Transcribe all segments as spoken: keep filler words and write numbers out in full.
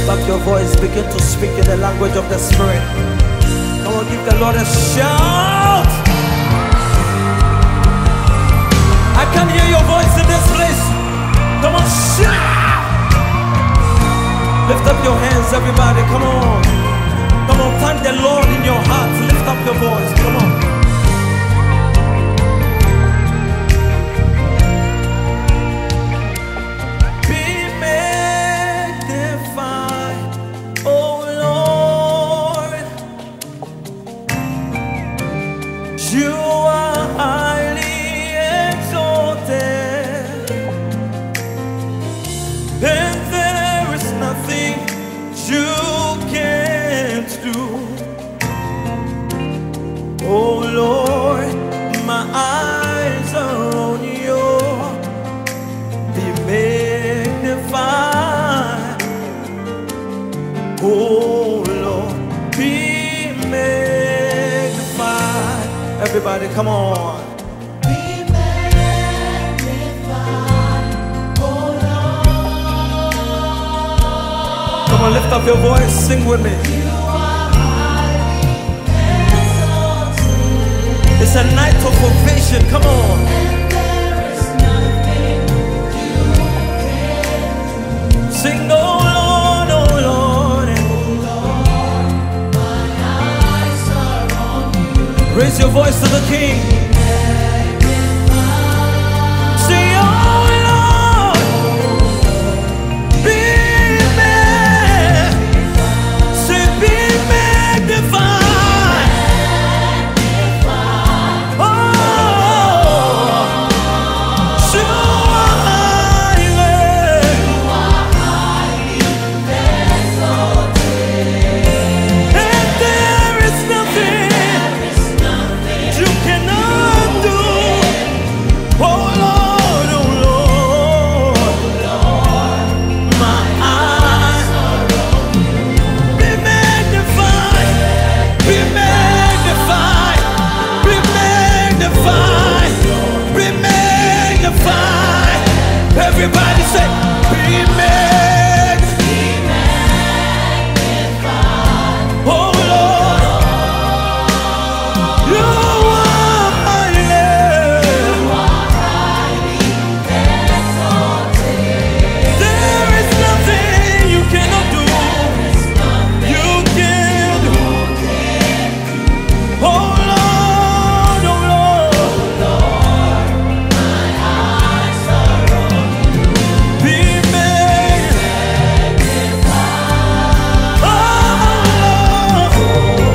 Lift up your voice, begin to speak in the language of the Spirit. Come on, give the Lord a shout. I can hear your voice in this place. Come on, shout. Lift up your hands, everybody. Come on. Come on, thank the Lord in your heart. Lift up your voice. Come on. You are highly exalted, and there is nothing you can't do. Oh Lord, my eyes are on you. Be magnified. Oh Lord, be magnified. Everybody, come on. Be magnified, oh Lord. Come on, lift up your voice, sing with me. You are highly exalted. It's a night of ovation, come on. And there is nothing you can do. Sing, oh Lord, oh Lord. Oh Lord, my eyes are on you. Raise your voice to the King. Say, oh Lord, be magnified. Say, be magnified. Oh, you are highly exalted, and there is nothing you cannot do. Oh Lord, oh Lord, my eyes be magnified, be magnified, be magnified, be magnified. Everybody say, be magnified. Oh Lord, you are highly exalted. There is nothing you cannot do. You can do. Oh Lord, oh Lord, be magnified. Oh Lord,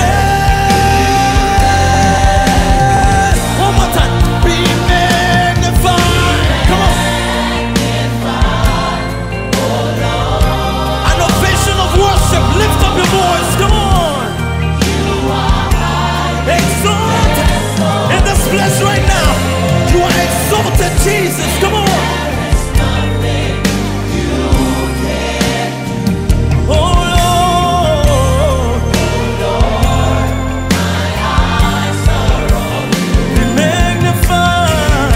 hey. One more time, be magnified. Come on. An ovation of worship. Lift up your voice. Come on. Exalted in this place right now. You are exalted, Jesus. Come on. Oh Lord, be magnified.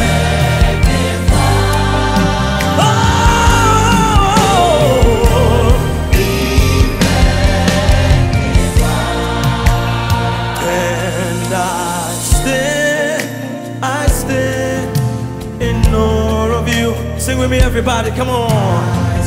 Oh, and I stand, I stand in awe of you. Sing with me, everybody. Come on. I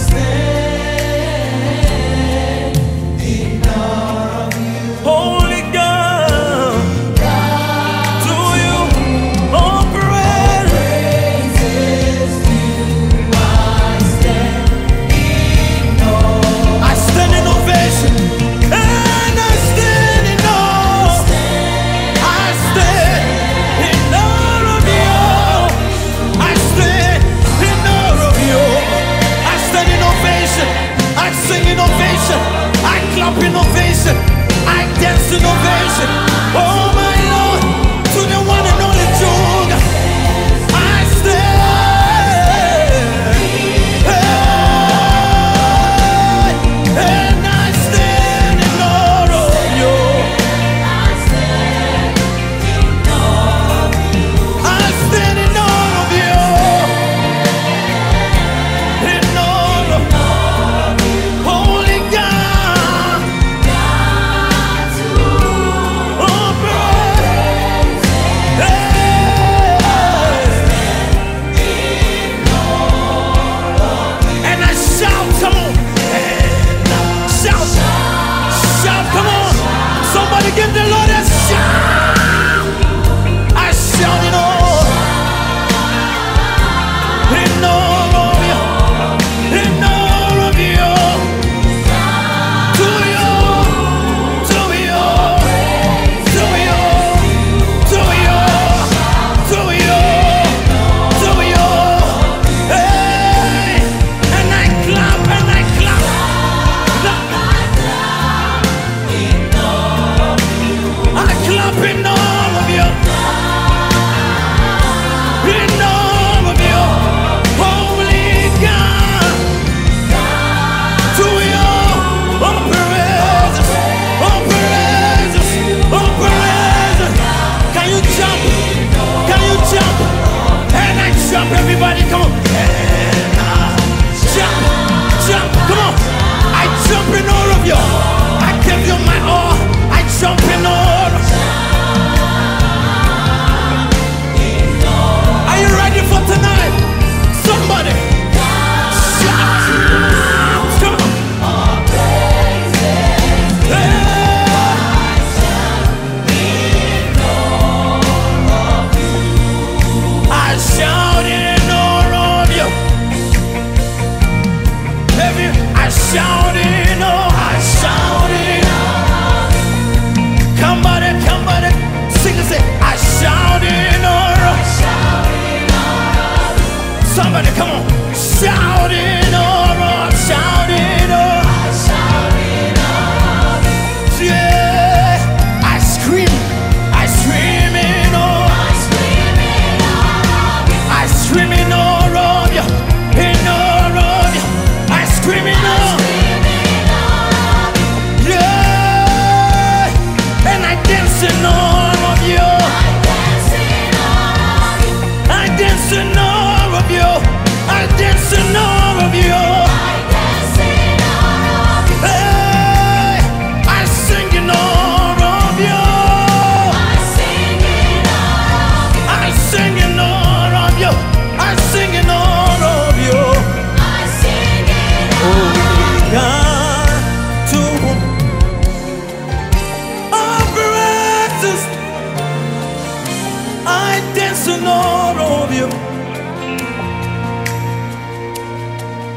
stand in awe of you. Holy God, to you all praise. Praises due. I stand in awe. I stand in ovation, and I stand in awe. I stand in awe of you. I stand in awe of you. I stand in ovation. I sing in ovation. I clap in ovation. I dance in ovation. Oh my Lord, to the one and only true God. I stand. Hey, and I stand in awe of you. I stand in awe of you. In awe of Holy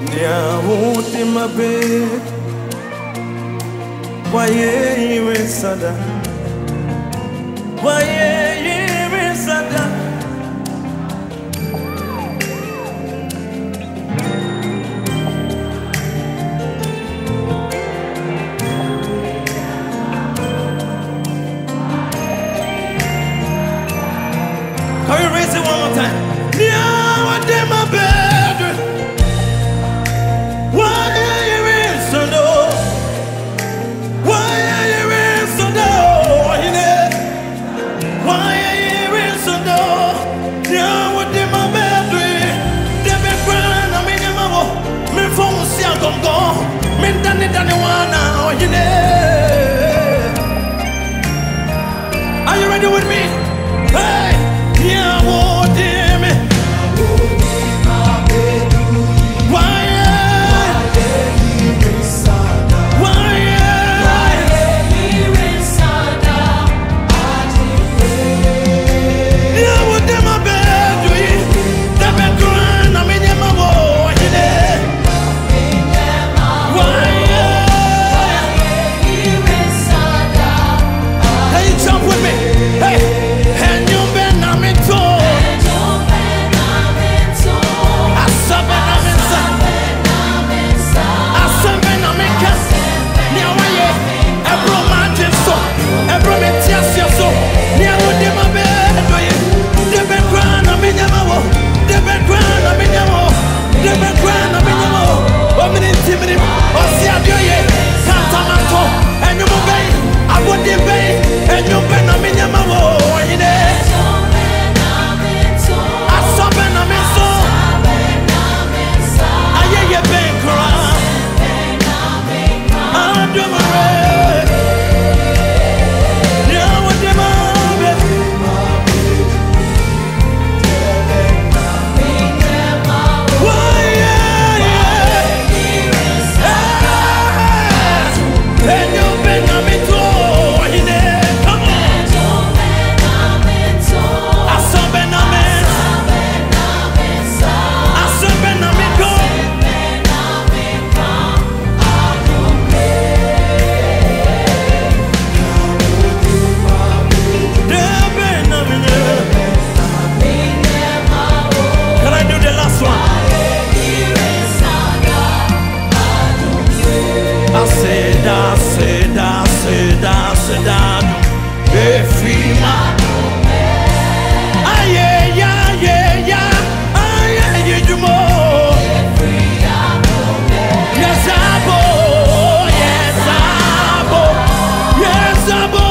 Nia wote mabe Waye iwe sada Waye iwe sada Can we raise it one more time? Nia wote mabe Are you ready with me? Hey, yeah, what me? Why? Seda, seda, seda, seda, efima. Aye, ya, ye, ya, aye, ye, jumo. Yes, abo, yes, abo, yes, abo.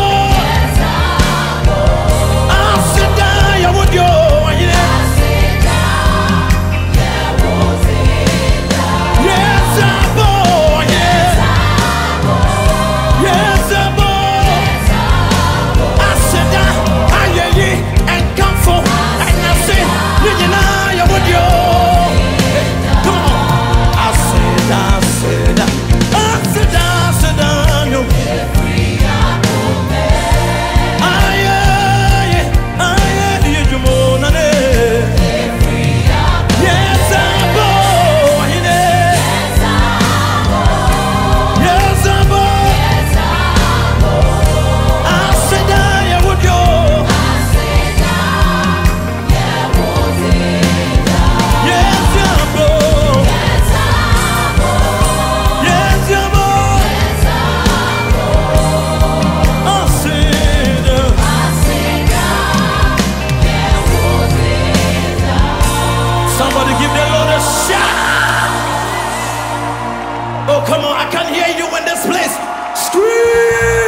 Aseda, ya would yo, yes, yes, abo. Somebody give the Lord a shout. Oh, come on, I can hear you in this place. Scream.